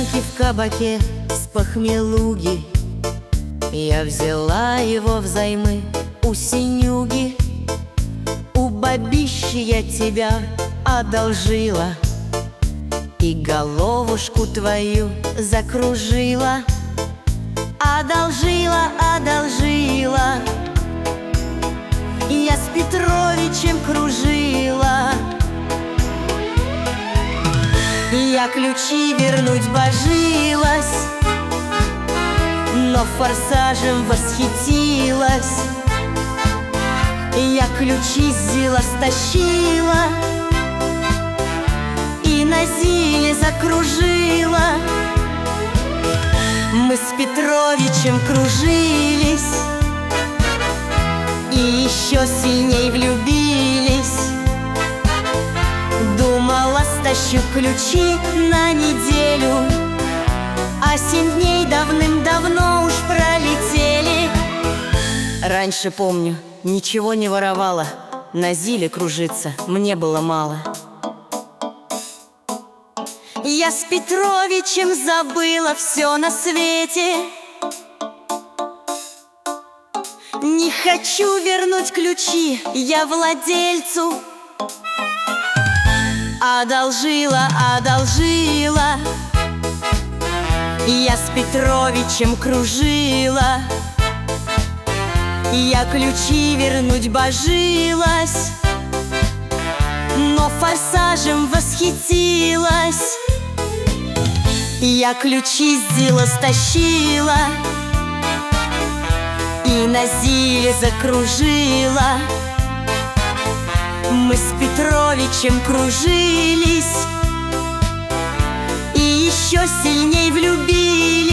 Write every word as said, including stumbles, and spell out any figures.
пьянки в кабаке с похмелуги я взяла его взаймы у синюги. У бабищи я тебя одолжила и головушку твою закружила. Одолжила, одолжила, я с Петровичем кружила. Я ключи вернуть божилась, но форсажем восхитилась. Я ключи с Зила стащила и на Зиле закружила. Мы с Петровичем кружились и еще сильней влюбились. Думала, стащу ключи на неделю, а семь дней давным-давно уж пролетели. Раньше, помню, ничего не воровала, на Зиле кружиться мне было мало. Я с Петровичем забыла все на свете. Не хочу вернуть ключи я владельцу. Одолжила, одолжила, я с Петровичем кружила. Я ключи вернуть божилась, но форсажем восхитилась. Я ключи с Зила стащила и на Зиле закружила. Мы с Петровичем кружились и еще сильней влюбились.